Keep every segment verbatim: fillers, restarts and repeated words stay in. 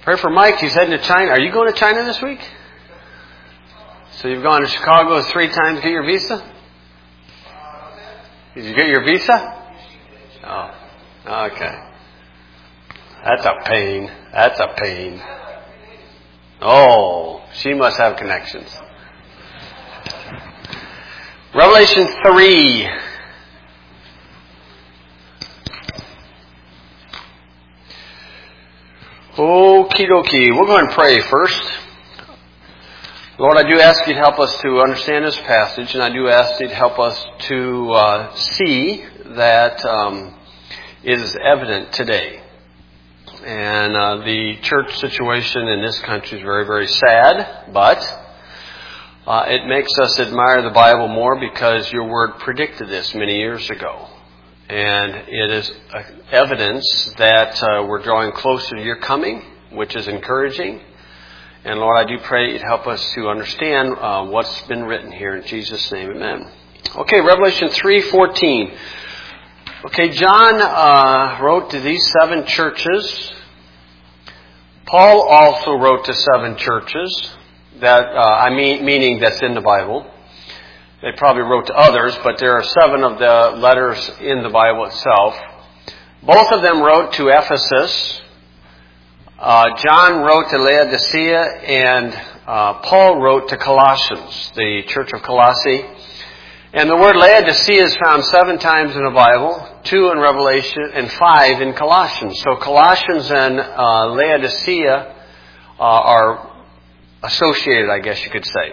Pray for Mike. He's heading to China. Are you going to China this week? So you've gone to Chicago three times to get your visa? Did you get your visa? Oh, okay. That's a pain. That's a pain. Oh, she must have connections. Revelation three. Okie dokie. We'll go ahead and pray first. Lord, I do ask you to help us to understand this passage, and I do ask you to help us to uh, see that um, it is evident today. And uh, the church situation in this country is very, very sad, but uh, it makes us admire the Bible more because your word predicted this many years ago. And it is evidence that uh, we're drawing closer to your coming, which is encouraging. And Lord, I do pray you'd help us to understand uh, what's been written here. In Jesus' name, amen. Okay, Revelation three fourteen. Okay, John uh, wrote to these seven churches. Paul also wrote to seven churches. That uh, I mean, meaning that's in the Bible. They probably wrote to others, but there are seven of the letters in the Bible itself. Both of them wrote to Ephesus. Uh, John wrote to Laodicea, and uh, Paul wrote to Colossians, the church of Colossae. And the word Laodicea is found seven times in the Bible, two in Revelation, and five in Colossians. So Colossians and uh, Laodicea uh, are associated, I guess you could say.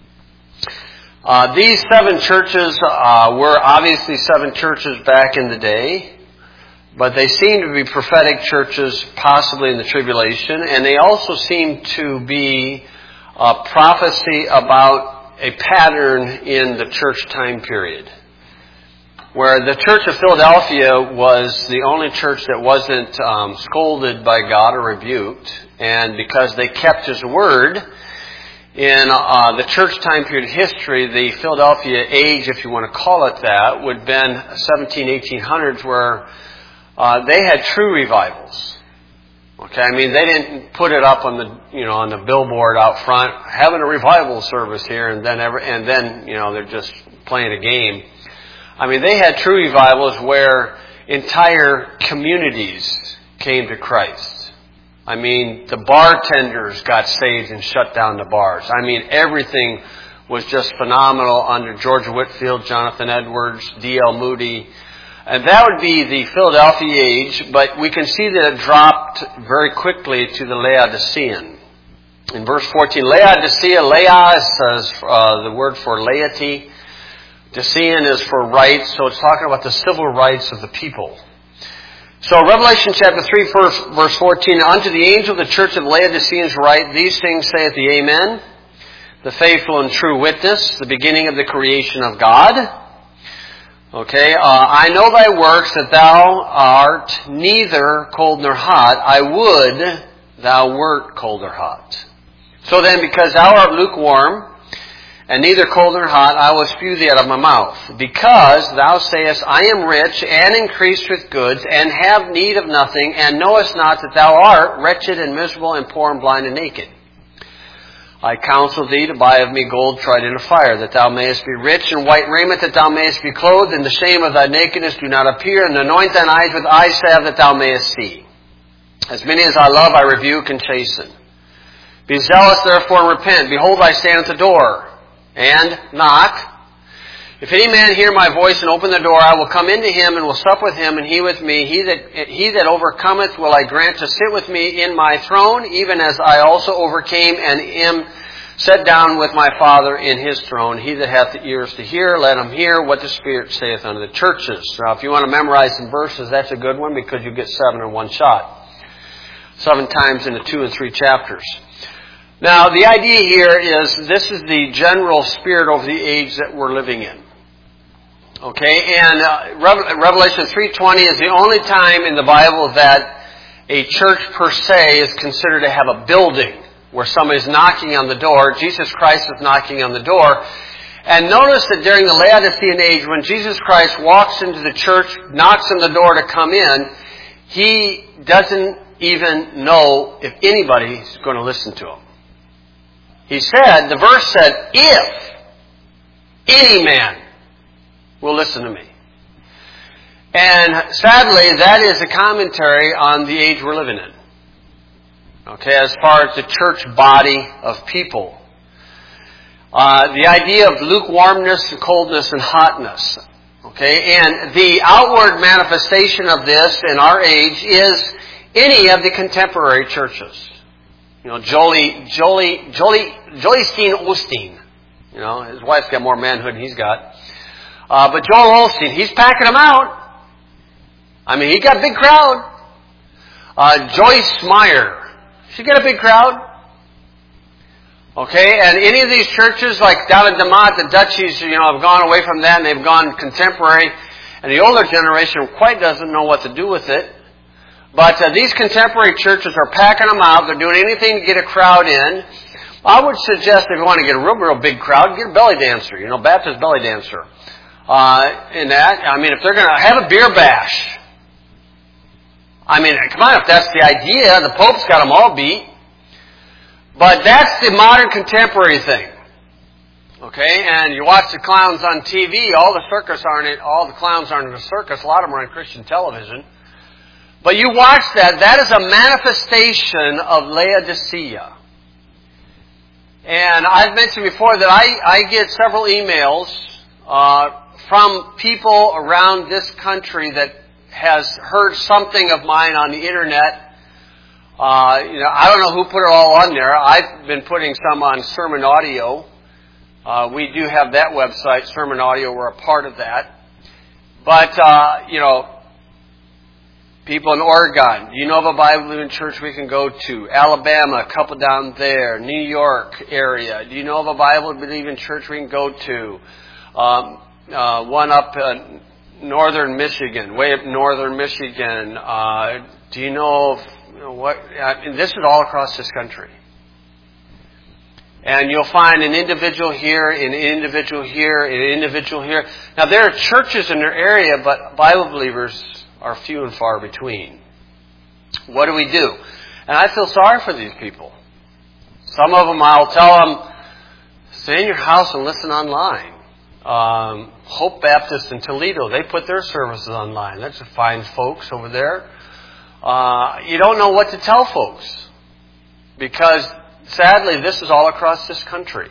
Uh, these seven churches uh, were obviously seven churches back in the day. But they seem to be prophetic churches, possibly in the tribulation, and they also seem to be a prophecy about a pattern in the church time period, where the church of Philadelphia was the only church that wasn't um, scolded by God or rebuked, and because they kept His word, in uh, the church time period history, the Philadelphia age, if you want to call it that, would have been seventeen, eighteen hundreds, where Uh, they had true revivals. Okay, I mean, they didn't put it up on the, you know, on the billboard out front, having a revival service here, and then every, and then, you know, they're just playing a game. I mean, they had true revivals where entire communities came to Christ. I mean, the bartenders got saved and shut down the bars. I mean, everything was just phenomenal under George Whitefield, Jonathan Edwards, D L Moody. And that would be the Philadelphia age, but we can see that it dropped very quickly to the Laodicean. In verse fourteen, Laodicea, Laos is uh, the word for laity. Decian is for rights, so it's talking about the civil rights of the people. So Revelation chapter three, verse, verse fourteen, unto the angel of the church of Laodiceans write, these things saith the Amen, the faithful and true witness, the beginning of the creation of God. Okay, uh, I know thy works, that thou art neither cold nor hot. I would thou wert cold or hot. So then, because thou art lukewarm, and neither cold nor hot, I will spew thee out of my mouth. Because thou sayest, I am rich, and increased with goods, and have need of nothing, and knowest not that thou art wretched and miserable, and poor and blind and naked. I counsel thee to buy of me gold tried in a fire, that thou mayest be rich, and white raiment, that thou mayest be clothed, and the shame of thy nakedness do not appear, and anoint thine eyes with eye salve, that thou mayest see. As many as I love, I rebuke and chasten. Be zealous, therefore, and repent. Behold, I stand at the door, and knock. If any man hear my voice and open the door, I will come into him, and will sup with him, and he with me. He that, he that overcometh will I grant to sit with me in my throne, even as I also overcame, and am set down with my Father in His throne. He that hath ears to hear, let him hear what the Spirit saith unto the churches. Now, if you want to memorize some verses, that's a good one, because you get seven in one shot. Seven times in the two and three chapters. Now, the idea here is this is the general spirit over the age that we're living in. Okay, and uh, Revelation three twenty is the only time in the Bible that a church per se is considered to have a building where somebody's knocking on the door. Jesus Christ is knocking on the door. And notice that during the Laodicean age, when Jesus Christ walks into the church, knocks on the door to come in, He doesn't even know if anybody's going to listen to him. He said, the verse said, if any man will listen to me. And sadly, that is a commentary on the age we're living in. Okay, as far as the church body of people. Uh, the idea of lukewarmness, and coldness, and hotness. Okay, and the outward manifestation of this in our age is any of the contemporary churches. You know, Jolie, Jolie, Jolie, Jolie Steen Osteen. You know, his wife's got more manhood than he's got. Uh, but Joel Osteen, he's packing them out. I mean, he got a big crowd. Uh, Joyce Meyer, she got a big crowd. Okay, and any of these churches, like down in DeMont, the Dutchies, you know, have gone away from that and they've gone contemporary. And the older generation quite doesn't know what to do with it. But uh, these contemporary churches are packing them out. They're doing anything to get a crowd in. I would suggest if you want to get a real, real big crowd, get a belly dancer, you know, Baptist belly dancer. Uh, in that, I mean, if they're going to have a beer bash, I mean, come on, if that's the idea, the Pope's got them all beat. But that's the modern contemporary thing. Okay, and you watch the clowns on T V, all the circus aren't in, all the clowns aren't in a circus, a lot of them are on Christian television. But you watch that, that is a manifestation of Laodicea. And I've mentioned before that I, I get several emails uh, from people around this country that has heard something of mine on the internet. Uh, you know, I don't know who put it all on there. I've been putting some on Sermon Audio. Uh, we do have that website, Sermon Audio. We're a part of that. But, uh, you know, people in Oregon, do you know of a Bible-believing church we can go to? Alabama, a couple down there. New York area. Do you know of a Bible-believing church we can go to? Um, uh, one up in northern Michigan, way up northern Michigan. Uh, do you know of you know, what? I mean, this is all across this country. And you'll find an individual here, an individual here, an individual here. Now, there are churches in their area, but Bible believers are few and far between. What do we do? And I feel sorry for these people. Some of them, I'll tell them, stay in your house and listen online. Um, Hope Baptist in Toledo, they put their services online. That's fine folks over there. Uh, you don't know what to tell folks. Because, sadly, this is all across this country.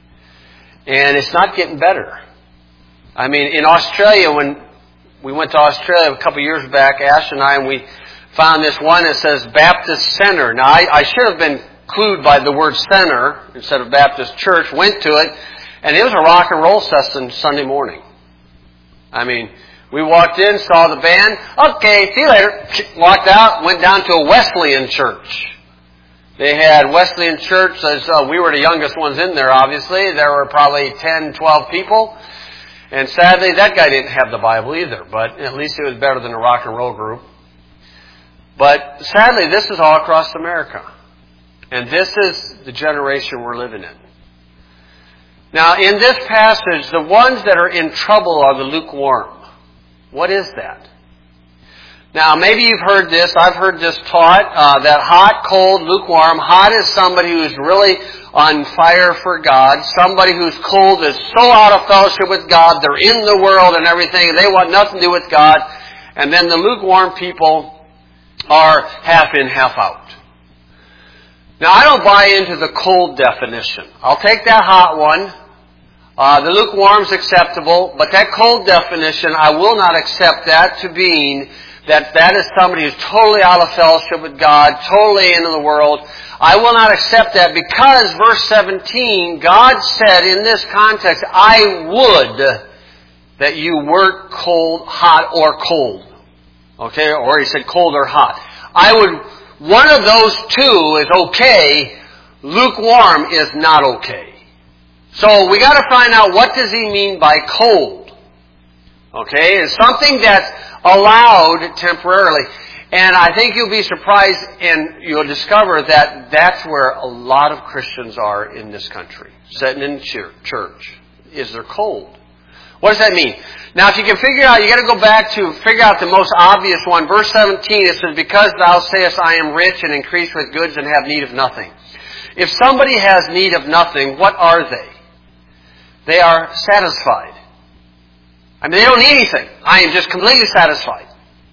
And it's not getting better. I mean, in Australia, when we went to Australia a couple of years back, Ash and I, and we found this one that says Baptist Center. Now, I, I should have been clued by the word center instead of Baptist Church, went to it, and it was a rock and roll session Sunday morning. I mean, we walked in, saw the band, okay, see you later, walked out, went down to a Wesleyan church. They had Wesleyan church, as uh, we were the youngest ones in there, obviously. There were probably ten, twelve people. And sadly, that guy didn't have the Bible either, but at least it was better than a rock and roll group. But sadly, this is all across America. And this is the generation we're living in. Now, in this passage, the ones that are in trouble are the lukewarm. What is that? Now, maybe you've heard this. I've heard this taught, uh, that hot, cold, lukewarm. Hot is somebody who's really on fire for God. Somebody who's cold is so out of fellowship with God. They're in the world and everything. And they want nothing to do with God. And then the lukewarm people are half in, half out. Now, I don't buy into the cold definition. I'll take that hot one. Uh, the lukewarm's acceptable. But that cold definition, I will not accept that to mean that that is somebody who's totally out of fellowship with God, totally into the world. I will not accept that because verse seventeen, God said in this context, I would that you weren't cold, hot, or cold. Okay? Or he said cold or hot. I would, one of those two is okay. Lukewarm is not okay. So we got to find out what does he mean by cold. Okay? It's something that's allowed temporarily. And I think you'll be surprised and you'll discover that that's where a lot of Christians are in this country. Sitting in church. Is they're cold. What does that mean? Now, if you can figure out, you got to go back to figure out the most obvious one. Verse seventeen, it says, because thou sayest, I am rich and increase with goods and have need of nothing. If somebody has need of nothing, what are they? They are satisfied. I mean, they don't need anything. I am just completely satisfied.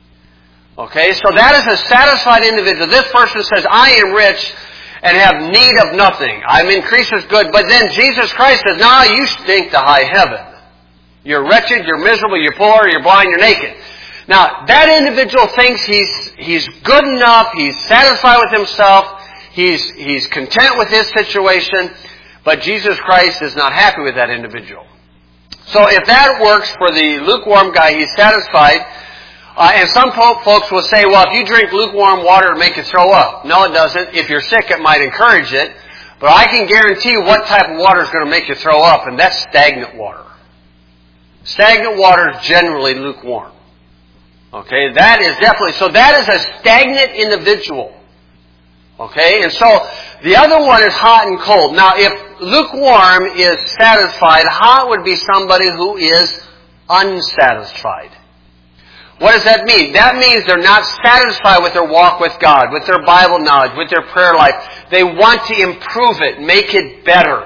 Okay, so that is a satisfied individual. This person says, I am rich and have need of nothing. I'm increased with good. But then Jesus Christ says, no, you stink to high heaven. You're wretched, you're miserable, you're poor, you're blind, you're naked. Now, that individual thinks he's he's good enough, he's satisfied with himself, he's he's content with his situation, but Jesus Christ is not happy with that individual. So if that works for the lukewarm guy, he's satisfied. Uh, and some folks will say, well, if you drink lukewarm water, it'll make you throw up. No, it doesn't. If you're sick, it might encourage it. But I can guarantee what type of water is going to make you throw up, and that's stagnant water. Stagnant water is generally lukewarm. Okay, that is definitely, so that is a stagnant individual. Okay, and so the other one is hot and cold. Now, if lukewarm is satisfied, hot would be somebody who is unsatisfied. What does that mean? That means they're not satisfied with their walk with God, with their Bible knowledge, with their prayer life. They want to improve it, make it better.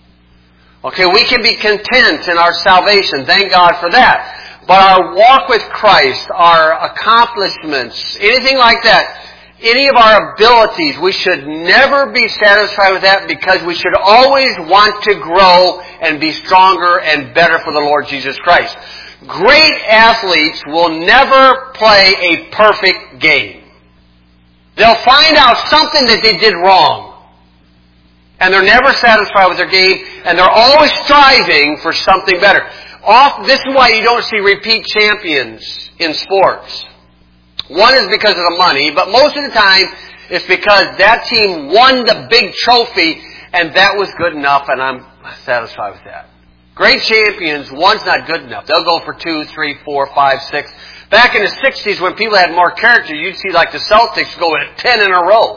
Okay, we can be content in our salvation. Thank God for that. But our walk with Christ, our accomplishments, anything like that, any of our abilities, we should never be satisfied with that because we should always want to grow and be stronger and better for the Lord Jesus Christ. Great athletes will never play a perfect game. They'll find out something that they did wrong. And they're never satisfied with their game, and they're always striving for something better. Off, this is why you don't see repeat champions in sports. One is because of the money, but most of the time it's because that team won the big trophy, and that was good enough, and I'm satisfied with that. Great champions, one's not good enough. They'll go for two, three, four, five, six. Back in the sixties, when people had more character, you'd see like the Celtics go at ten in a row.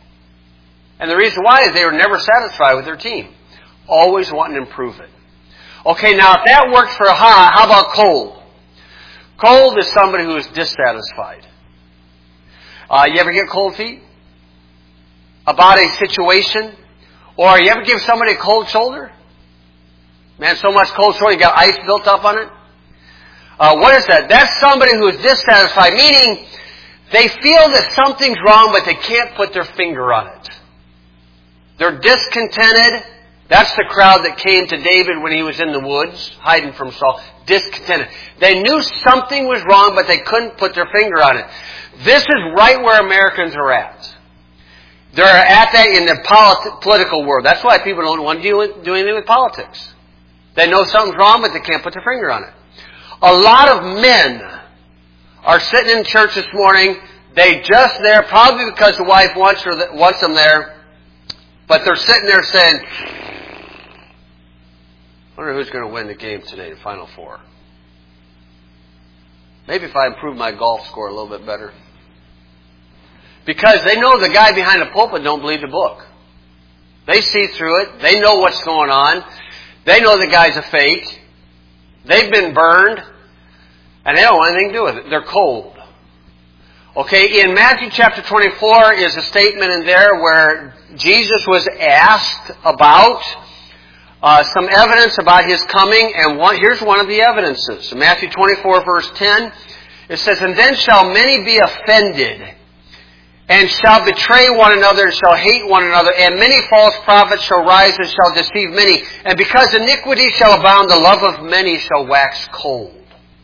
And the reason why is they were never satisfied with their team. Always wanting to improve it. Okay, now if that works for hot, how about cold? Cold is somebody who is dissatisfied. Uh, you ever get cold feet? About a situation? Or you ever give somebody a cold shoulder? Man, so much cold shoulder, you got ice built up on it? Uh, what is that? That's somebody who is dissatisfied, meaning they feel that something's wrong, but they can't put their finger on it. They're discontented. That's the crowd that came to David when he was in the woods, hiding from Saul. Discontented. They knew something was wrong, but they couldn't put their finger on it. This is right where Americans are at. They're at that in the politi- political world. That's why people don't want to do, with, do anything with politics. They know something's wrong, but they can't put their finger on it. A lot of men are sitting in church this morning. They just there, probably because the wife wants, her, wants them there. But they're sitting there saying, I wonder who's going to win the game today, the Final Four. Maybe if I improve my golf score a little bit better. Because they know the guy behind the pulpit don't believe the book. They see through it. They know what's going on. They know the guy's a fake. They've been burned. And they don't want anything to do with it. They're cold. Okay, in Matthew chapter twenty-four is a statement in there where Jesus was asked about uh, some evidence about His coming, and one, here's one of the evidences. In Matthew twenty-four, verse ten, it says, And then shall many be offended, and shall betray one another, and shall hate one another, and many false prophets shall rise and shall deceive many. And because iniquity shall abound, the love of many shall wax cold.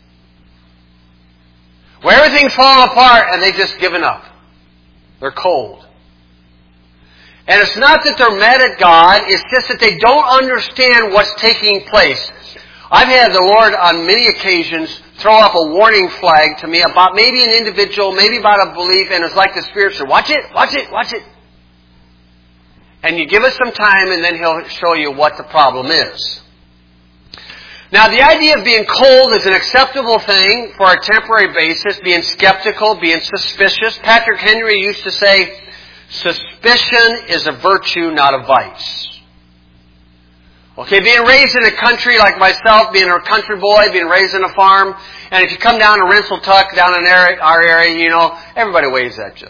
Where everything's falling apart and they've just given up. They're cold. And it's not that they're mad at God, it's just that they don't understand what's taking place. I've had the Lord on many occasions throw up a warning flag to me about maybe an individual, maybe about a belief, and it's like the Spirit said, watch it, watch it, watch it. And you give it some time and then He'll show you what the problem is. Now, the idea of being cold is an acceptable thing for a temporary basis, being skeptical, being suspicious. Patrick Henry used to say, suspicion is a virtue, not a vice. Okay, being raised in a country like myself, being a country boy, being raised in a farm, and if you come down to Rensselaer, down in our area, you know, everybody waves at you.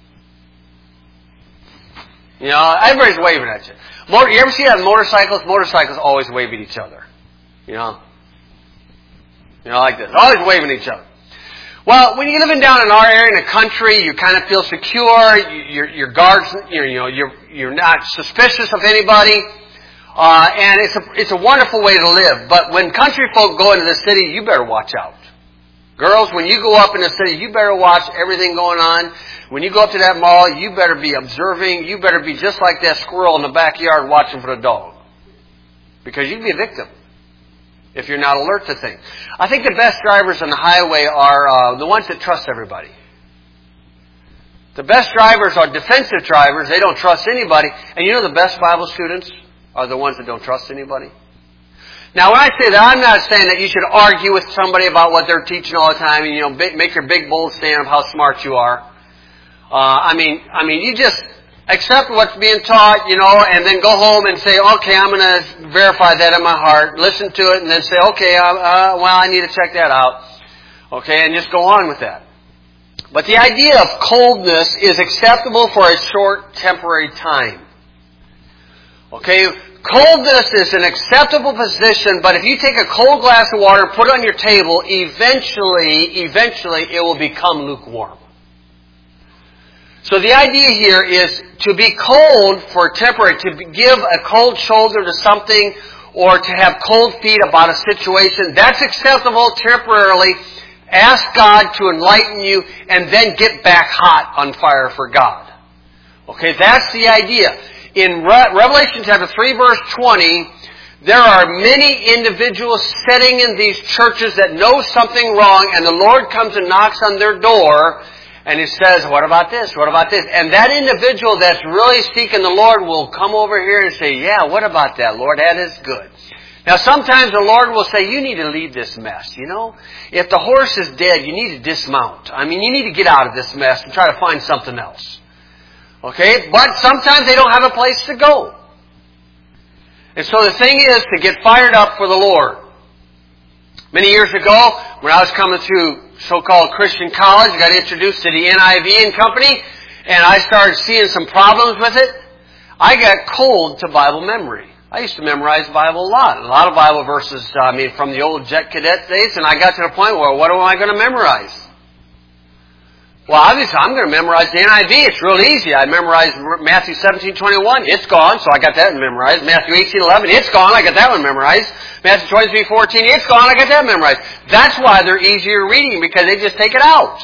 You know, everybody's waving at you. Motor, you ever see that on motorcycles? Motorcycles always wave at each other. You know? You know, like this. Always waving at each other. Well, when you're living down in our area in the country, you kind of feel secure. Your, your guards, you know, you're, you're not suspicious of anybody. Uh, and it's a, it's a wonderful way to live. But when country folk go into the city, you better watch out. Girls, when you go up in the city, you better watch everything going on. When you go up to that mall, you better be observing. You better be just like that squirrel in the backyard watching for the dog. Because you can be a victim if you're not alert to things. I think the best drivers on the highway are uh, the ones that trust everybody. The best drivers are defensive drivers. They don't trust anybody. And you know the best Bible students are the ones that don't trust anybody. Now, when I say that, I'm not saying that you should argue with somebody about what they're teaching all the time and, you know, make your big bold stand of how smart you are. Uh, I mean, I mean, you just accept what's being taught, you know, and then go home and say, okay, I'm going to verify that in my heart, listen to it, and then say, okay, uh, uh, well, I need to check that out. Okay, and just go on with that. But the idea of coldness is acceptable for a short, temporary time. Okay, coldness is an acceptable position, but if you take a cold glass of water and put it on your table, eventually, eventually it will become lukewarm. So the idea here is to be cold for temporary, to give a cold shoulder to something or to have cold feet about a situation. That's acceptable temporarily. Ask God to enlighten you and then get back hot on fire for God. Okay, that's the idea. In Re- Revelation chapter three verse twenty, there are many individuals sitting in these churches that know something wrong, and the Lord comes and knocks on their door, and He says, what about this? What about this? And that individual that's really seeking the Lord will come over here and say, yeah, what about that, Lord? That is good. Now, sometimes the Lord will say, you need to leave this mess, you know? If the horse is dead, you need to dismount. I mean, you need to get out of this mess and try to find something else. Okay? But sometimes they don't have a place to go. And so the thing is to get fired up for the Lord. Many years ago, when I was coming through so-called Christian college, I got introduced to the N I V and Company, and I started seeing some problems with it. I got cold to Bible memory. I used to memorize the Bible a lot. A lot of Bible verses, I mean, from the old Jet Cadet days, and I got to the point where, what am I going to memorize? Well, obviously, I'm going to memorize the N I V. It's real easy. I memorized Matthew seventeen twenty-one. It's gone, so I got that memorized. Matthew eighteen eleven. It's gone. I got that one memorized. Matthew twenty-three fourteen. It's gone. I got that memorized. That's why they're easier reading, because they just take it out.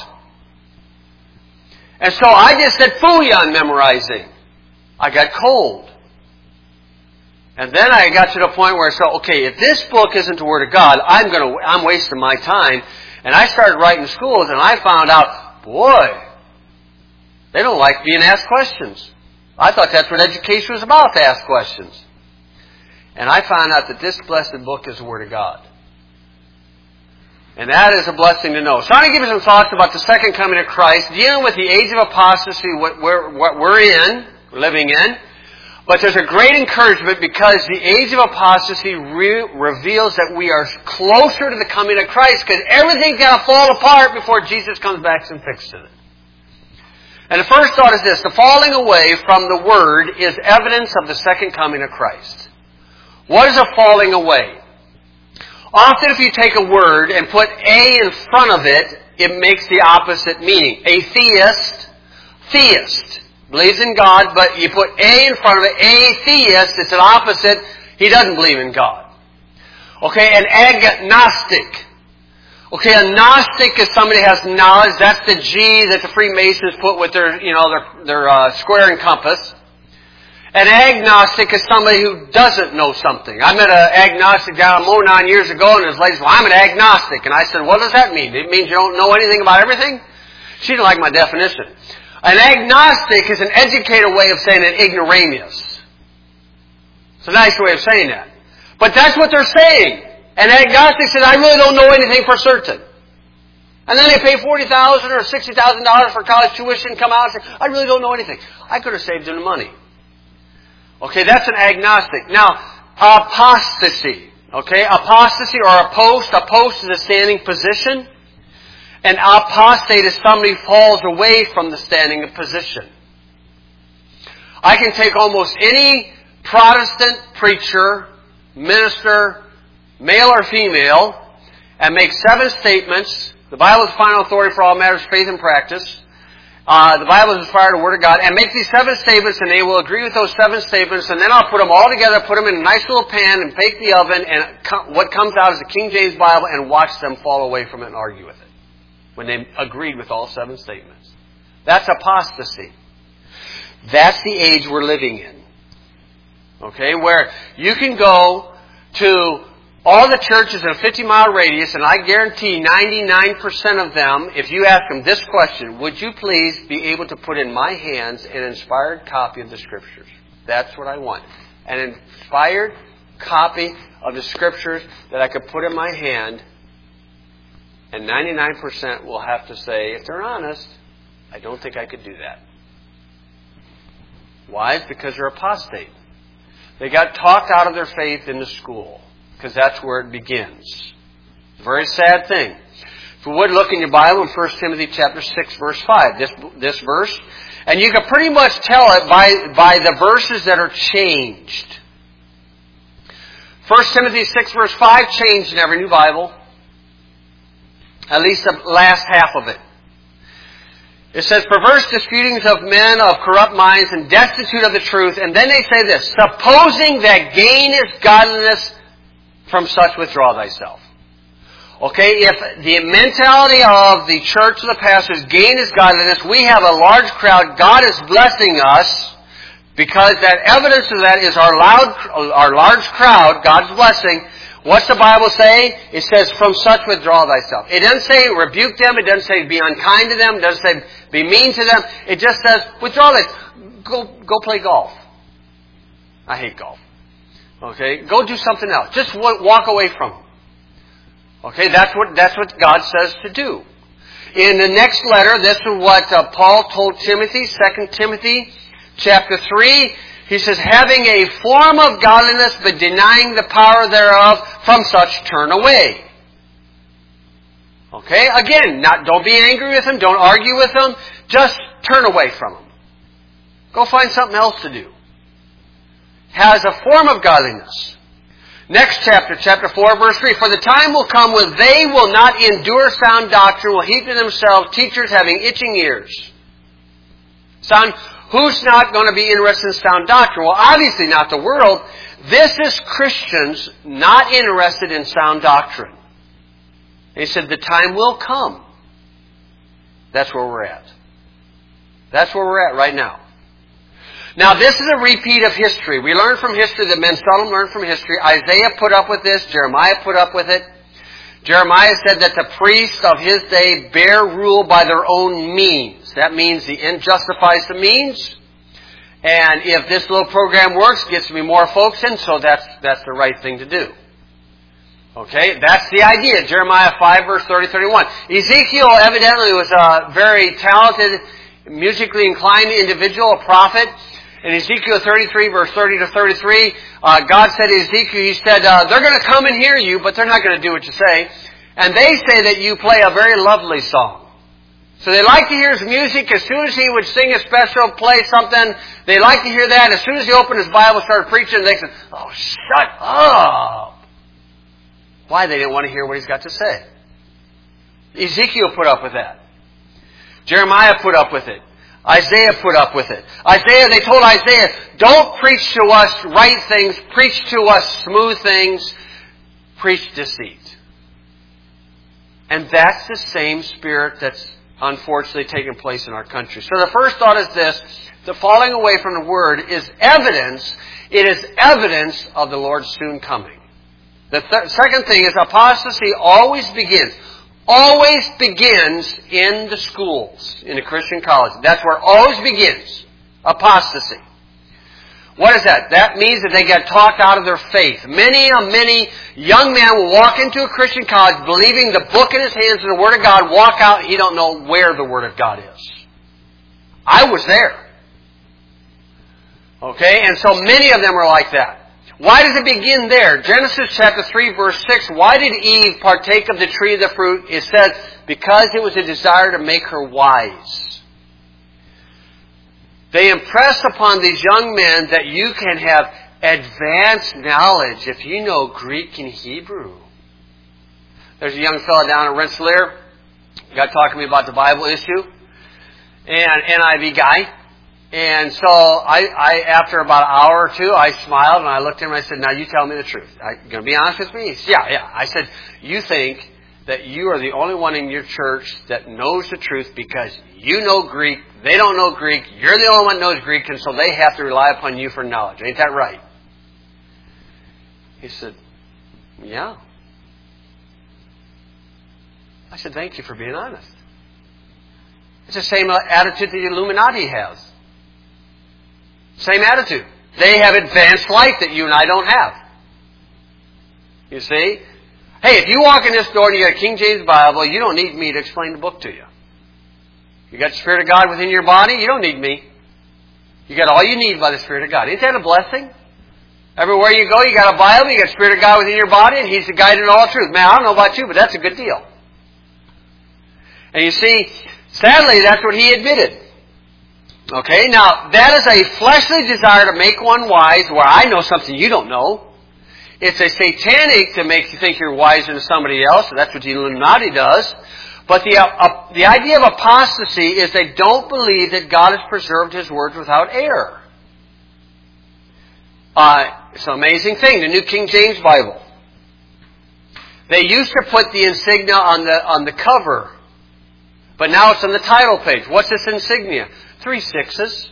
And so I just said phooey on memorizing. I got cold. And then I got to the point where I said, okay, if this book isn't the Word of God, I'm going to, I'm wasting my time. And I started writing schools, and I found out, boy, they don't like being asked questions. I thought that's what education was about, to ask questions. And I found out that this blessed book is the Word of God. And that is a blessing to know. So I'm going to give you some thoughts about the second coming of Christ, dealing with the age of apostasy, what we're, what we're in, living in. But there's a great encouragement because the age of apostasy re- reveals that we are closer to the coming of Christ, because everything's going to fall apart before Jesus comes back and fixes it. And the first thought is this: the falling away from the Word is evidence of the second coming of Christ. What is a falling away? Often if you take a word and put a in front of it, it makes the opposite meaning. A theist, theist. Believes in God, but you put a in front of it, atheist, it's an opposite. He doesn't believe in God. Okay, an agnostic. Okay, a Gnostic is somebody who has knowledge. That's the G that the Freemasons put with their, you know, their, their uh, square and compass. An agnostic is somebody who doesn't know something. I met an agnostic down in Monon years ago, and his lady said, well, I'm an agnostic. And I said, what does that mean? It means you don't know anything about everything? She didn't like my definition. An agnostic is an educated way of saying an ignoramus. It's a nice way of saying that. But that's what they're saying. An agnostic says, I really don't know anything for certain. And then they pay forty thousand dollars or sixty thousand dollars for college tuition, come out and say, I really don't know anything. I could have saved them the money. Okay, that's an agnostic. Now, apostasy. Okay, apostasy or a post. A post is a standing position. An apostate is somebody who falls away from the standing position. I can take almost any Protestant preacher, minister, male or female, and make seven statements. The Bible is the final authority for all matters of faith and practice. Uh, the Bible is inspired the Word of God. And make these seven statements, and they will agree with those seven statements. And then I'll put them all together, put them in a nice little pan, and bake the oven. And co- what comes out is the King James Bible, and watch them fall away from it and argue with it when they agreed with all seven statements. That's apostasy. That's the age we're living in. Okay, where you can go to all the churches in a fifty mile radius, and I guarantee ninety-nine percent of them, if you ask them this question, would you please be able to put in my hands an inspired copy of the Scriptures? That's what I want. An inspired copy of the Scriptures that I could put in my hand, and ninety-nine percent will have to say, if they're honest, I don't think I could do that. Why? It's because they're apostate. They got talked out of their faith in the school. Because that's where it begins. Very sad thing. If we would look in your Bible in First Timothy chapter six, verse five, this, this verse, and you can pretty much tell it by, by the verses that are changed. First Timothy six, verse five changed in every new Bible. At least the last half of it. It says, perverse disputings of men of corrupt minds and destitute of the truth. And then they say this, supposing that gain is godliness, from such withdraw thyself. Okay, if the mentality of the church of the pastors, gain is godliness, we have a large crowd, God is blessing us, because that evidence of that is our loud, our large crowd, God's blessing. What's the Bible say? It says, from such withdraw thyself. It doesn't say rebuke them, it doesn't say be unkind to them, it doesn't say be mean to them. It just says, withdraw thyself. Go, go play golf. I hate golf. Okay, go do something else. Just walk away from them. Okay, that's what that's what God says to do. In the next letter, this is what uh, Paul told Timothy, Second Timothy chapter three. He says, having a form of godliness, but denying the power thereof, from such turn away. Okay, again, not don't be angry with them, don't argue with them, just turn away from them. Go find something else to do. Has a form of godliness. Next chapter, chapter four, verse three. For the time will come when they will not endure sound doctrine, will heap to themselves teachers having itching ears. Son, who's not going to be interested in sound doctrine? Well, obviously not the world. This is Christians not interested in sound doctrine. And he said, the time will come. That's where we're at. That's where we're at right now. Now, this is a repeat of history. We learn from history that men seldom learn from history. Isaiah put up with this. Jeremiah put up with it. Jeremiah said that the priests of his day bear rule by their own means. That means the end justifies the means. And if this little program works, gets me more folks in, so that's that's the right thing to do. Okay, that's the idea. Jeremiah five, verse thirty, thirty-one. Ezekiel evidently was a very talented, musically inclined individual, a prophet. In Ezekiel thirty-three, verse thirty to thirty-three, uh, God said to Ezekiel, He said, uh, they're going to come and hear you, but they're not going to do what you say. And they say that you play a very lovely song. So they like to hear his music. As soon as he would sing a special, play something, they like to hear that. As soon as he opened his Bible, started preaching, they said, oh, shut up. Why? They didn't want to hear what he's got to say. Ezekiel put up with that. Jeremiah put up with it. Isaiah put up with it. Isaiah, they told Isaiah, don't preach to us right things, preach to us smooth things, preach deceit. And that's the same spirit that's unfortunately taking place in our country. So the first thought is this, the falling away from the Word is evidence, it is evidence of the Lord's soon coming. The th- second thing is apostasy always begins. Always begins in the schools, in the Christian colleges. That's where it always begins. Apostasy. What is that? That means that they get talked out of their faith. Many a many young man will walk into a Christian college believing the book in his hands and the Word of God, walk out, he don't know where the Word of God is. I was there. Okay? And so many of them are like that. Why does it begin there? Genesis chapter three, verse six. Why did Eve partake of the tree of the fruit? It says, because it was a desire to make her wise. They impress upon these young men that you can have advanced knowledge if you know Greek and Hebrew. There's a young fellow down at Rensselaer, got talking to me about the Bible issue, and N I V guy. And so I, I, after about an hour or two, I smiled and I looked at him and I said, now you tell me the truth. Are you going to be honest with me? He said, yeah, yeah. I said, you think that you are the only one in your church that knows the truth because you know Greek, they don't know Greek, you're the only one that knows Greek, and so they have to rely upon you for knowledge. Ain't that right? He said, yeah. I said, thank you for being honest. It's the same attitude that the Illuminati has. Same attitude. They have advanced life that you and I don't have. You see? Hey, if you walk in this door and you got a King James Bible, you don't need me to explain the book to you. You got the Spirit of God within your body, you don't need me. You got all you need by the Spirit of God. Isn't that a blessing? Everywhere you go, you got a Bible, you got the Spirit of God within your body, and He's the guide in all truth. Man, I don't know about you, but that's a good deal. And you see, sadly, that's what he admitted. Okay, now, that is a fleshly desire to make one wise where I know something you don't know. It's a satanic to make you think you're wiser than somebody else. That's what the Illuminati does. But the, uh, the idea of apostasy is they don't believe that God has preserved His words without error. Uh, it's an amazing thing. The New King James Bible. They used to put the insignia on the, on the cover. But now it's on the title page. What's this insignia? Three sixes.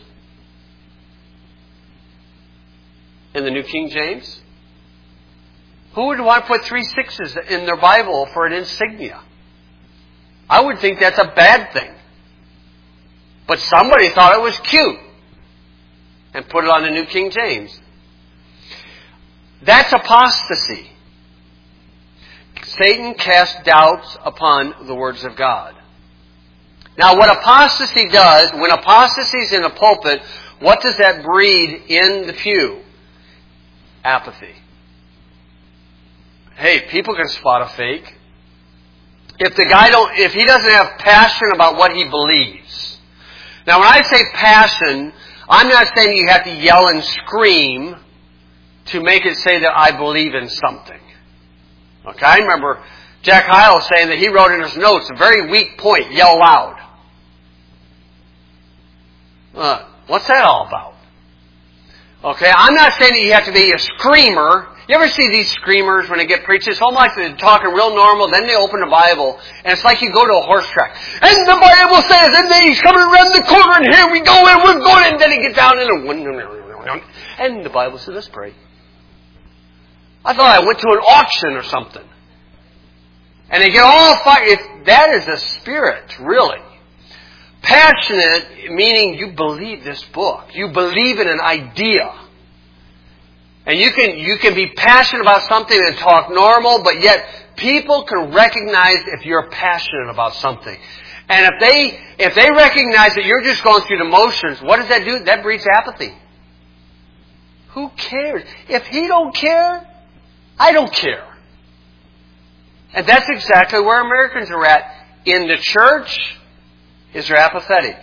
In the New King James. Who would want to put three sixes in their Bible for an insignia? I would think that's a bad thing. But somebody thought it was cute and put it on the New King James. That's apostasy. Satan casts doubts upon the words of God. Now, what apostasy does, when apostasy is in a pulpit, what does that breed in the pew? Apathy. Hey, people can spot a fake. If the guy don't, if he doesn't have passion about what he believes. Now, when I say passion, I'm not saying you have to yell and scream to make it say that I believe in something. Okay, I remember Jack Hyles saying that he wrote in his notes, a very weak point, yell loud. Uh, what's that all about? Okay, I'm not saying that you have to be a screamer. You ever see these screamers when they get preached? It's almost like they're talking real normal, then they open the Bible, and it's like you go to a horse track. And the Bible says, and then he's coming around the corner, and here we go, and we're going, and then he gets down in the... And the Bible says, let's pray. I thought I went to an auction or something. And they get all fired. If that is the spirit, really. Passionate, meaning you believe this book. You believe in an idea. And you can you can be passionate about something and talk normal, but yet people can recognize if you're passionate about something. And if they if they recognize that you're just going through the motions, what does that do? That breeds apathy. Who cares? If he don't care, I don't care. And that's exactly where Americans are at. In the church, is they're apathetic.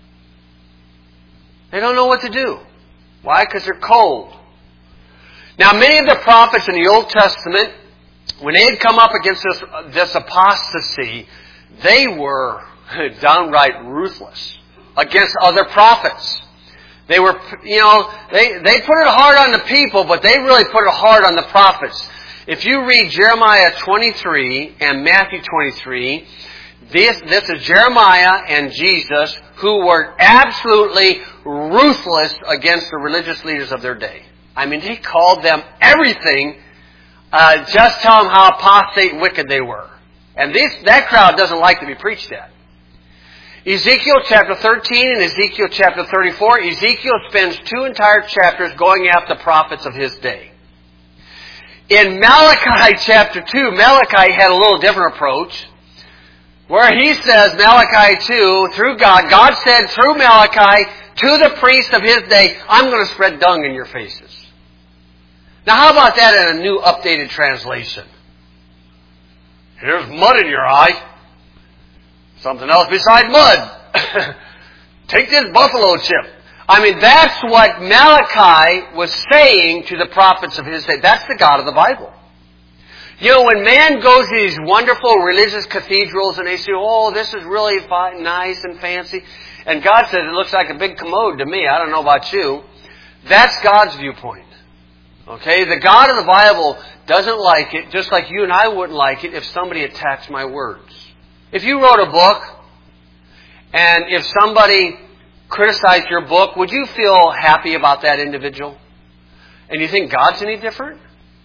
They don't know what to do. Why? Because they're cold. Now, many of the prophets in the Old Testament, when they had come up against this, this apostasy, they were downright ruthless against other prophets. They were, you know, they, they put it hard on the people, but they really put it hard on the prophets. If you read Jeremiah twenty-three and Matthew twenty-three, this, this is Jeremiah and Jesus who were absolutely ruthless against the religious leaders of their day. I mean, they called them everything, uh, just tell them how apostate and wicked they were. And this, that crowd doesn't like to be preached at. Ezekiel chapter thirteen and Ezekiel chapter thirty-four, Ezekiel spends two entire chapters going after the prophets of his day. In Malachi chapter two, Malachi had a little different approach, where he says, Malachi two, through God, God said through Malachi to the priests of his day, I'm going to spread dung in your faces. Now how about that in a new updated translation? Here's mud in your eye. Something else beside mud. Take this buffalo chip. I mean, that's what Malachi was saying to the prophets of his day. That's the God of the Bible. You know, when man goes to these wonderful religious cathedrals and they say, oh, this is really fine, nice and fancy, and God says it looks like a big commode to me. I don't know about you. That's God's viewpoint. Okay? The God of the Bible doesn't like it, just like you and I wouldn't like it if somebody attacked my words. If you wrote a book, and if somebody criticized your book, would you feel happy about that individual? And you think God's any different?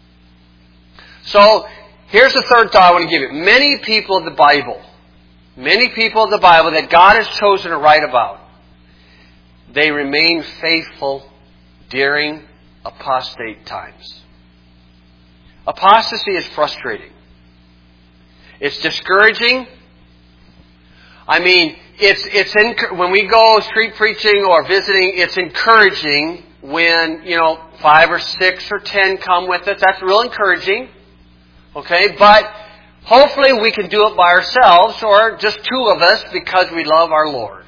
So, here's the third thought I want to give you. Many people of the Bible, many people of the Bible that God has chosen to write about, they remain faithful during apostate times. Apostasy is frustrating. It's discouraging. I mean, it's it's in, when we go street preaching or visiting, it's encouraging when, you know, five or six or ten come with us. That's real encouraging. Okay, but hopefully we can do it by ourselves or just two of us because we love our Lord.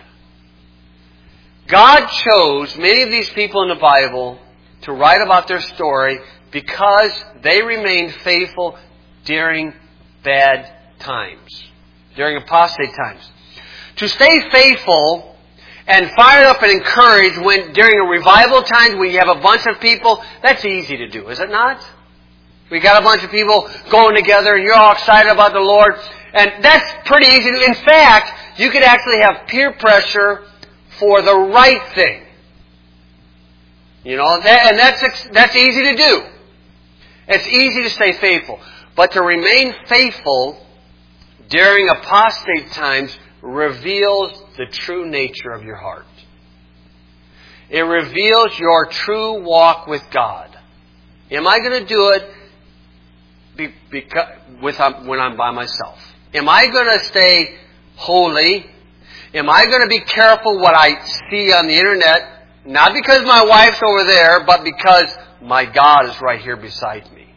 God chose many of these people in the Bible to write about their story because they remained faithful during bad times, during apostate times. To stay faithful and fired up and encouraged when during a revival time when you have a bunch of people, that's easy to do, is it not? We got a bunch of people going together and you're all excited about the Lord. And that's pretty easy to do. In fact, you could actually have peer pressure for the right thing. You know, that, and that's that's easy to do. It's easy to stay faithful. But to remain faithful during apostate times reveals the true nature of your heart. It reveals your true walk with God. Am I going to do it be, because, with, when I'm by myself? Am I going to stay holy? Am I going to be careful what I see on the internet? Not because my wife's over there, but because my God is right here beside me.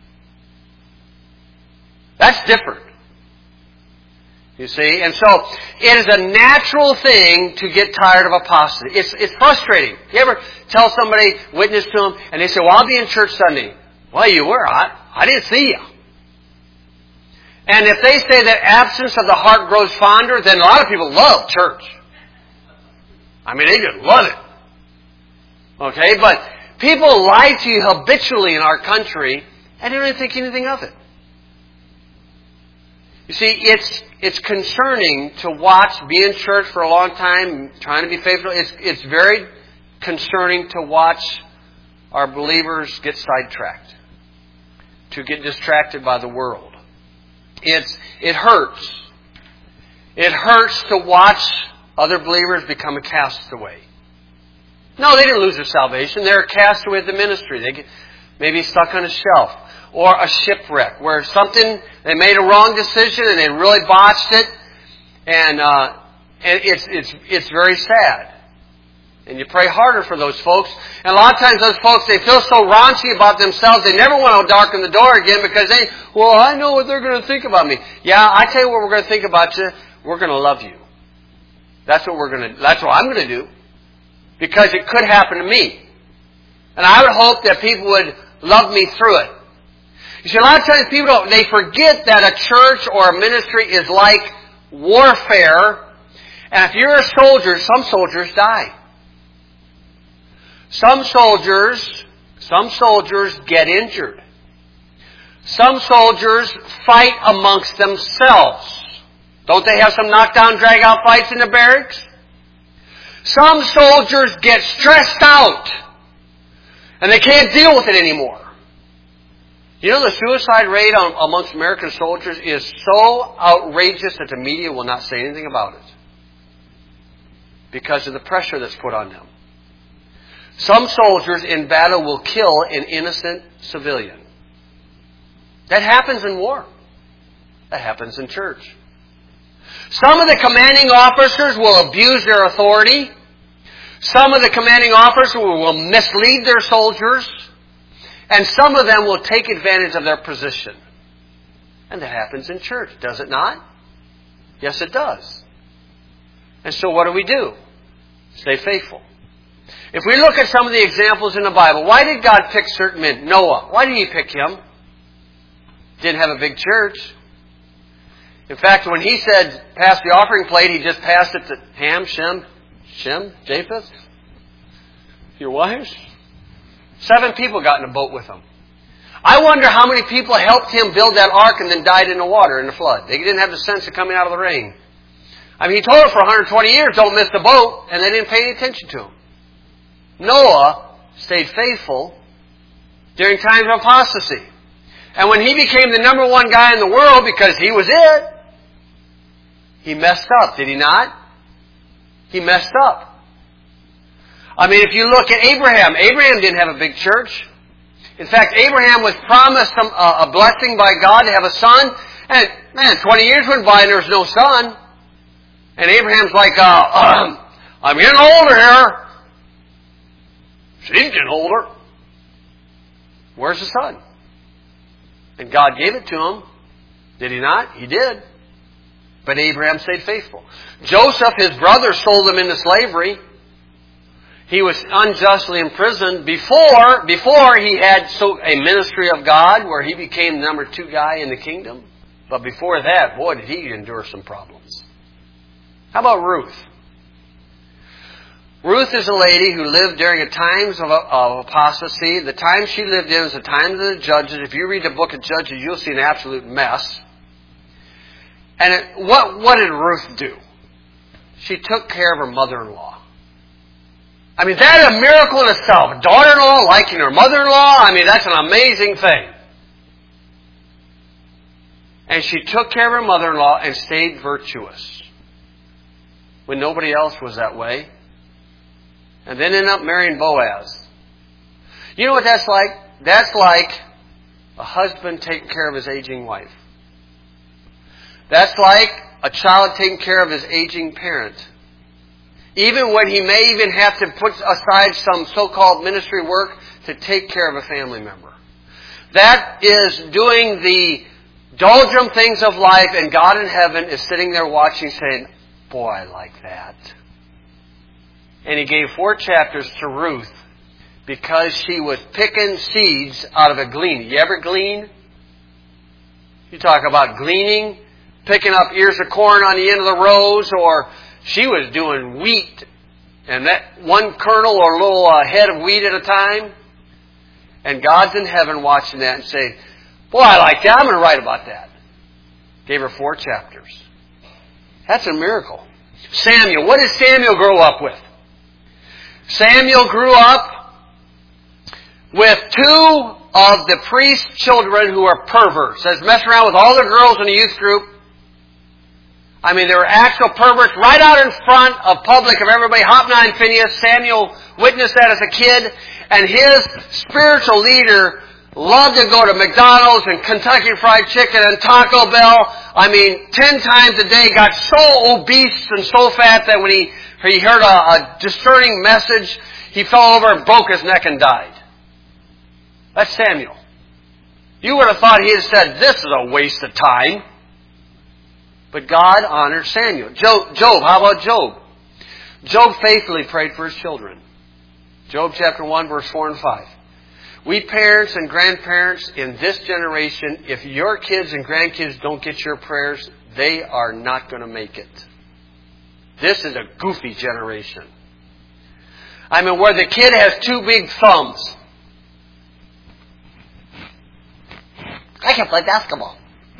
That's different. You see? And so, it is a natural thing to get tired of apostasy. It's, it's frustrating. You ever tell somebody, witness to them, and they say, well, I'll be in church Sunday. Well, you were. I, I didn't see you. And if they say that absence of the heart grows fonder, then a lot of people love church. I mean, they just love it. Okay? But people lie to you habitually in our country, and they don't even think anything of it. You see, it's it's concerning to watch, be in church for a long time, trying to be faithful. It's it's very concerning to watch our believers get sidetracked, to get distracted by the world. It's it hurts. It hurts to watch other believers become a castaway. No, they didn't lose their salvation. They're a castaway of the ministry. They get maybe stuck on a shelf. Or a shipwreck, where something, they made a wrong decision and they really botched it, and uh, and it's it's it's very sad. And you pray harder for those folks. And a lot of times those folks, they feel so raunchy about themselves, they never want to darken the door again because they, well, I know what they're going to think about me. Yeah, I tell you what we're going to think about you. We're going to love you. That's what we're going to. That's what I'm going to do, because it could happen to me. And I would hope that people would love me through it. You see, a lot of times people don't, they forget that a church or a ministry is like warfare. And if you're a soldier, some soldiers die. Some soldiers, some soldiers get injured. Some soldiers fight amongst themselves. Don't they have some knockdown, drag-out fights in the barracks? Some soldiers get stressed out. And they can't deal with it anymore. You know, the suicide rate amongst American soldiers is so outrageous that the media will not say anything about it because of the pressure that's put on them. Some soldiers in battle will kill an innocent civilian. That happens in war. That happens in church. Some of the commanding officers will abuse their authority. Some of the commanding officers will mislead their soldiers. And some of them will take advantage of their position. And that happens in church, does it not? Yes, it does. And so what do we do? Stay faithful. If we look at some of the examples in the Bible, why did God pick certain men? Noah. Why did He pick him? Didn't have a big church. In fact, when He said, pass the offering plate, He just passed it to Ham, Shem, Shem, Japheth, your wives. Seven people got in a boat with him. I wonder how many people helped him build that ark and then died in the water in the flood. They didn't have the sense of coming out of the rain. I mean, He told them for one hundred twenty years, don't miss the boat, and they didn't pay any attention to him. Noah stayed faithful during times of apostasy. And when he became the number one guy in the world, because he was it, he messed up, did he not? He messed up. I mean, if you look at Abraham, Abraham didn't have a big church. In fact, Abraham was promised some, uh, a blessing by God to have a son. And, man, twenty years went by and there was no son. And Abraham's like, uh, I'm getting older here. She's getting older. Where's the son? And God gave it to him. Did He not? He did. But Abraham stayed faithful. Joseph, his brother, sold him into slavery. He was unjustly imprisoned before, before he had so a ministry of God where he became the number two guy in the kingdom. But before that, boy, did he endure some problems. How about Ruth? Ruth is a lady who lived during a times of, of apostasy. The time she lived in was the time of the Judges. If you read the book of Judges, you'll see an absolute mess. And it, what, what did Ruth do? She took care of her mother-in-law. I mean, that is a miracle in itself. A daughter-in-law liking her mother-in-law, I mean, that's an amazing thing. And she took care of her mother-in-law and stayed virtuous when nobody else was that way. And then ended up marrying Boaz. You know what that's like? That's like a husband taking care of his aging wife. That's like a child taking care of his aging parent. Even when he may even have to put aside some so-called ministry work to take care of a family member. That is doing the doldrum things of life, and God in heaven is sitting there watching saying, boy, I like that. And He gave four chapters to Ruth because she was picking seeds out of a glean. You ever glean? You talk about gleaning, picking up ears of corn on the end of the rows, or she was doing wheat. And that one kernel or little uh, head of wheat at a time. And God's in heaven watching that and saying, boy, I like that. I'm going to write about that. Gave her four chapters. That's a miracle. Samuel. What did Samuel grow up with? Samuel grew up with two of the priest's children who are perverts. That's messing around with all the girls in the youth group. I mean, they were actual perverts right out in front of public of everybody. Hophni and Phinehas. Samuel witnessed that as a kid. And his spiritual leader loved to go to McDonald's and Kentucky Fried Chicken and Taco Bell. I mean, ten times a day, got so obese and so fat that when he, he heard a, a discerning message, he fell over and broke his neck and died. That's Samuel. You would have thought he had said, this is a waste of time. But God honored Samuel. Job, Job, how about Job? Job faithfully prayed for his children. Job chapter one, verse four and five. We parents and grandparents in this generation, if your kids and grandkids don't get your prayers, they are not going to make it. This is a goofy generation. I mean, where the kid has two big thumbs. I can play basketball.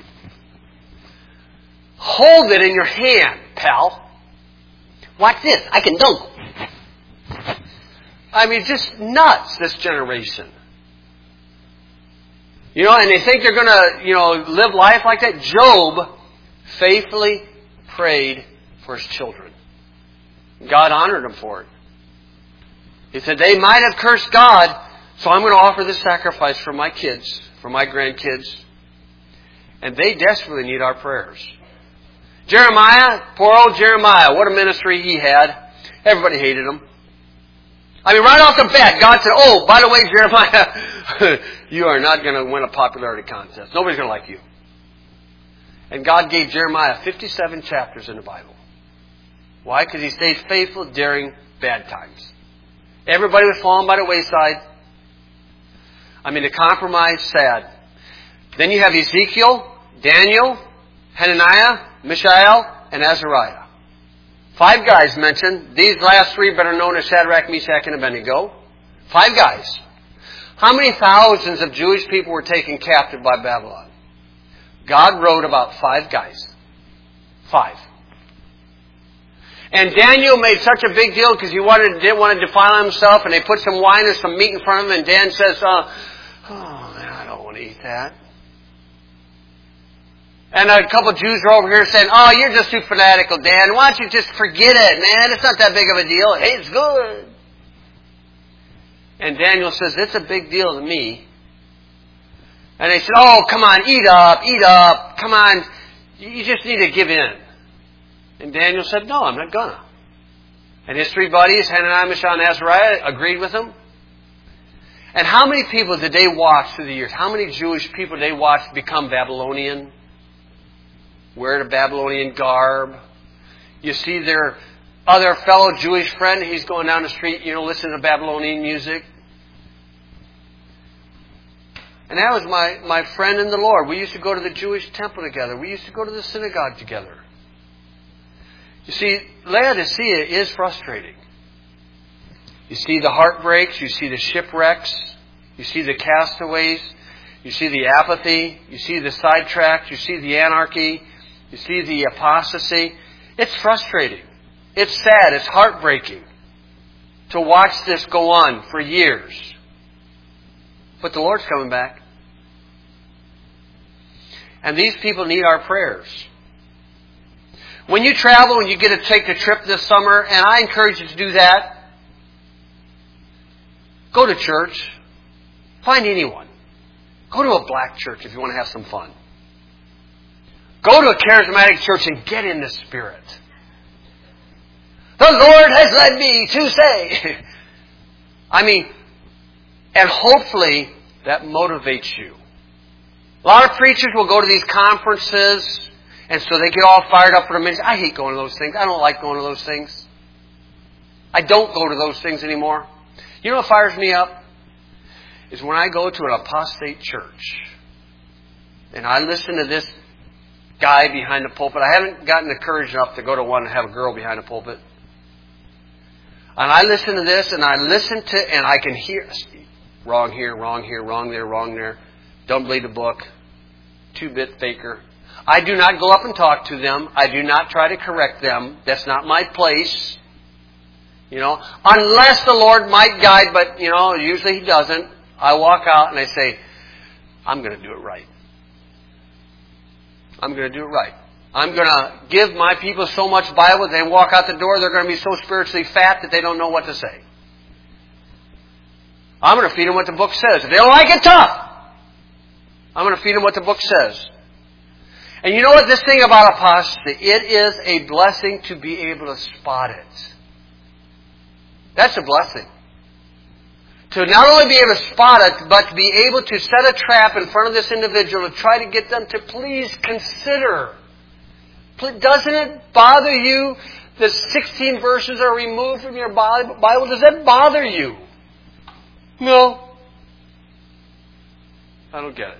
Hold it in your hand, pal. Watch this. I can dunk. I mean, just nuts, this generation. You know, and they think they're going to, you know, live life like that. Job faithfully prayed for his children. God honored him for it. He said, they might have cursed God, so I'm going to offer this sacrifice for my kids, for my grandkids. And they desperately need our prayers. Jeremiah, poor old Jeremiah, what a ministry he had. Everybody hated him. I mean, right off the bat, God said, oh, by the way, Jeremiah, you are not going to win a popularity contest. Nobody's going to like you. And God gave Jeremiah fifty-seven chapters in the Bible. Why? Because he stayed faithful during bad times. Everybody was falling by the wayside. I mean, the compromise, sad. Then you have Ezekiel, Daniel, Hananiah, Mishael, and Azariah. Five guys mentioned. These last three better known as Shadrach, Meshach, and Abednego. Five guys. How many thousands of Jewish people were taken captive by Babylon? God wrote about five guys. Five. And Daniel made such a big deal because he wanted, didn't want to defile himself, and they put some wine or some meat in front of him, and Dan says, uh, oh, man, I don't want to eat that. And a couple of Jews are over here saying, oh, you're just too fanatical, Dan. Why don't you just forget it, man? It's not that big of a deal. Hey, it's good. And Daniel says, it's a big deal to me. And they said, oh, come on, eat up, eat up. Come on, you just need to give in. And Daniel said, no, I'm not gonna. And his three buddies, Hananiah, Mishael, and Azariah, agreed with him. And how many people did they watch through the years? How many Jewish people did they watch become Babylonian? Wear the Babylonian garb. You see their other fellow Jewish friend, he's going down the street, you know, listening to Babylonian music. And that was my, my friend in the Lord. We used to go to the Jewish temple together. We used to go to the synagogue together. You see, Laodicea is frustrating. You see the heartbreaks, you see the shipwrecks, you see the castaways, you see the apathy, you see the sidetracked, you see the anarchy, you see the apostasy. It's frustrating. It's sad. It's heartbreaking to watch this go on for years. But the Lord's coming back. And these people need our prayers. When you travel and you get to take a trip this summer, and I encourage you to do that, go to church. Find anyone. Go to a black church if you want to have some fun. Go to a charismatic church and get in the Spirit. The Lord has led me to say. I mean, and hopefully that motivates you. A lot of preachers will go to these conferences, and so they get all fired up for a minute. I hate going to those things. I don't like going to those things. I don't go to those things anymore. You know what fires me up? Is when I go to an apostate church, and I listen to this guy behind the pulpit. I haven't gotten the courage enough to go to one and have a girl behind the pulpit. And I listen to this, and I listen to, and I can hear, wrong here, wrong here, wrong there, wrong there. Don't believe the book. Two-bit faker. I do not go up and talk to them. I do not try to correct them. That's not my place. You know, unless the Lord might guide, but, you know, usually He doesn't. I walk out and I say, I'm going to do it right. I'm going to do it right. I'm going to give my people so much Bible, they walk out the door, they're going to be so spiritually fat that they don't know what to say. I'm going to feed them what the book says. If they don't like it, tough. I'm going to feed them what the book says. And you know what? This thing about apostasy, it is a blessing to be able to spot it. That's a blessing. To not only be able to spot it, but to be able to set a trap in front of this individual to try to get them to please consider. Doesn't it bother you that sixteen verses are removed from your Bible? Does that bother you? No. I don't get it.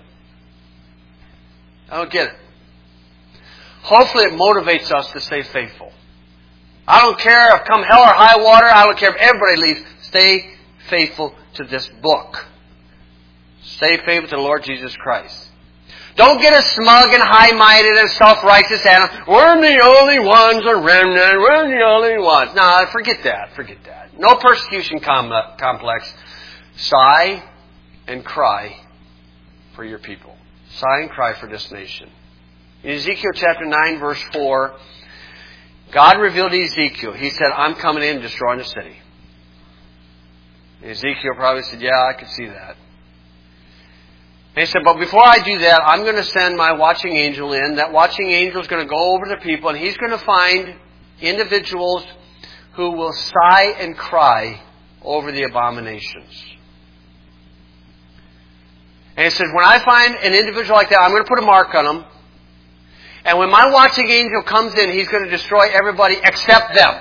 I don't get it. Hopefully it motivates us to stay faithful. I don't care if come hell or high water, I don't care if everybody leaves. Stay faithful to this book. Stay faithful to the Lord Jesus Christ. Don't get as smug and high-minded and self-righteous and we're the only ones, a remnant, we're the only ones. No, forget that, forget that. No persecution com- complex. Sigh and cry for your people. Sigh and cry for this nation. In Ezekiel chapter nine, verse four, God revealed to Ezekiel, He said, I'm coming in and destroying the city. And Ezekiel probably said, yeah, I could see that. And he said, but before I do that, I'm going to send my watching angel in. That watching angel is going to go over the people, and he's going to find individuals who will sigh and cry over the abominations. And he says, when I find an individual like that, I'm going to put a mark on them. And when my watching angel comes in, he's going to destroy everybody except them.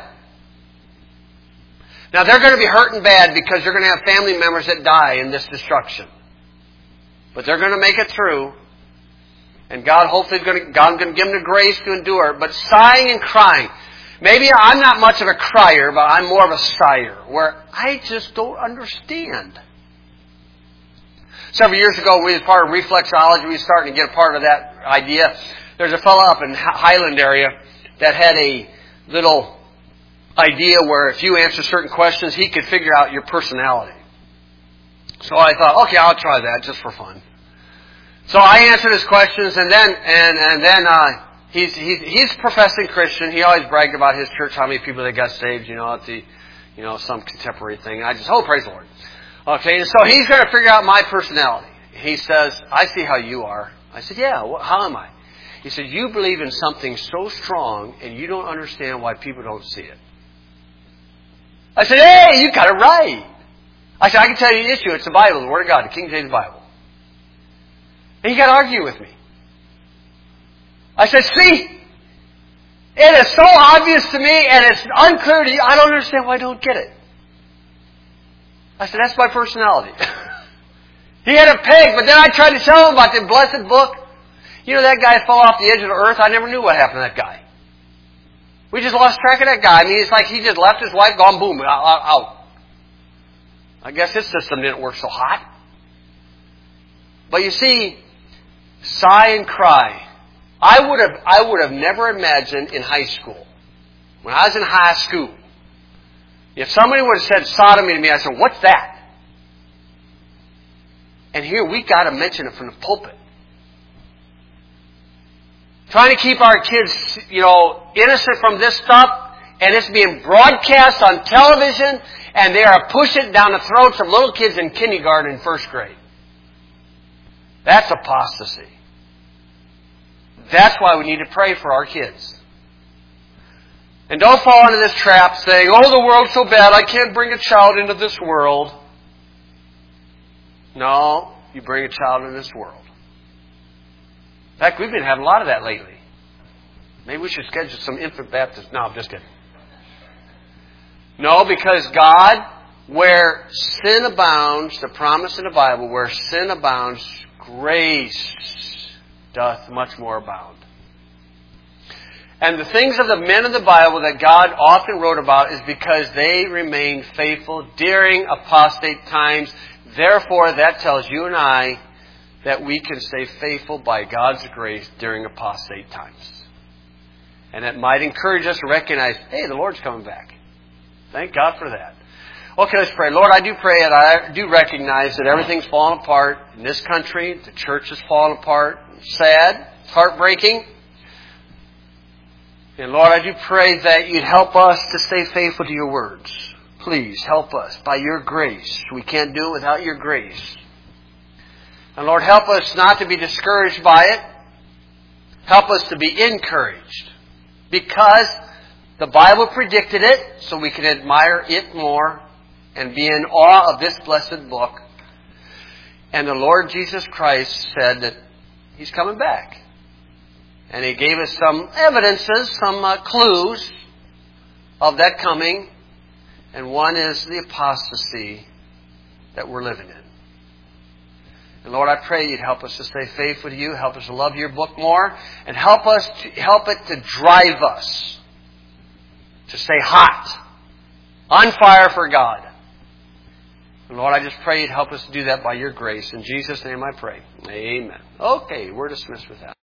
Now, they're going to be hurting bad because they're going to have family members that die in this destruction. But they're going to make it through. And God hopefully is going to, God's going to give them the grace to endure. But sighing and crying. Maybe I'm not much of a crier, but I'm more of a sigher, where I just don't understand. Several years ago, we was part of reflexology. We were starting to get a part of that idea. There's a fellow up in Highland area that had a little idea where if you answer certain questions, he could figure out your personality. So I thought, okay, I'll try that just for fun. So I answered his questions, and then and and then uh, he's he's he's professing Christian. He always bragged about his church, how many people they got saved, you know, at the you know some contemporary thing. I just, oh, praise the Lord. Okay, and so he's going to figure out my personality. He says, I see how you are. I said, yeah, well, how am I? He said, you believe in something so strong, and you don't understand why people don't see it. I said, hey, you got it right. I said, I can tell you the issue. It's the Bible, the Word of God, the King James Bible. And you got to argue with me. I said, see, it is so obvious to me, and it's unclear to you. I don't understand why I don't get it. I said, that's my personality. He had a peg, but then I tried to tell him about the blessed book. You know, that guy fell off the edge of the earth. I never knew what happened to that guy. We just lost track of that guy. I mean, it's like he just left his wife, gone boom, out. out. I guess his system didn't work so hot. But you see, sigh and cry. I would have, I would have never imagined in high school, when I was in high school, if somebody would have said sodomy to me, I said, what's that? And here we got to mention it from the pulpit. Trying to keep our kids, you know, innocent from this stuff, and it's being broadcast on television, and they are pushing it down the throats of little kids in kindergarten and first grade. That's apostasy. That's why we need to pray for our kids. And don't fall into this trap saying, oh, the world's so bad, I can't bring a child into this world. No, you bring a child into this world. In fact, we've been having a lot of that lately. Maybe we should schedule some infant baptism. No, I'm just kidding. No, because God, where sin abounds, the promise in the Bible, where sin abounds, grace doth much more abound. And the things of the men of the Bible that God often wrote about is because they remained faithful during apostate times. Therefore, that tells you and I that we can stay faithful by God's grace during apostate times. And it might encourage us to recognize, hey, the Lord's coming back. Thank God for that. Okay, let's pray. Lord, I do pray and I do recognize that everything's fallen apart in this country. The church has fallen apart. It's sad. It's heartbreaking. And Lord, I do pray that you'd help us to stay faithful to your words. Please help us by your grace. We can't do it without your grace. And Lord, help us not to be discouraged by it. Help us to be encouraged. Because the Bible predicted it, so we can admire it more and be in awe of this blessed book. And the Lord Jesus Christ said that He's coming back. And He gave us some evidences, some uh, clues of that coming. And one is the apostasy that we're living in. And Lord, I pray you'd help us to stay faithful to you, help us to love your book more, and help us to help it to drive us to stay hot, on fire for God. And Lord, I just pray you'd help us to do that by your grace. In Jesus' name I pray. Amen. Okay, we're dismissed with that.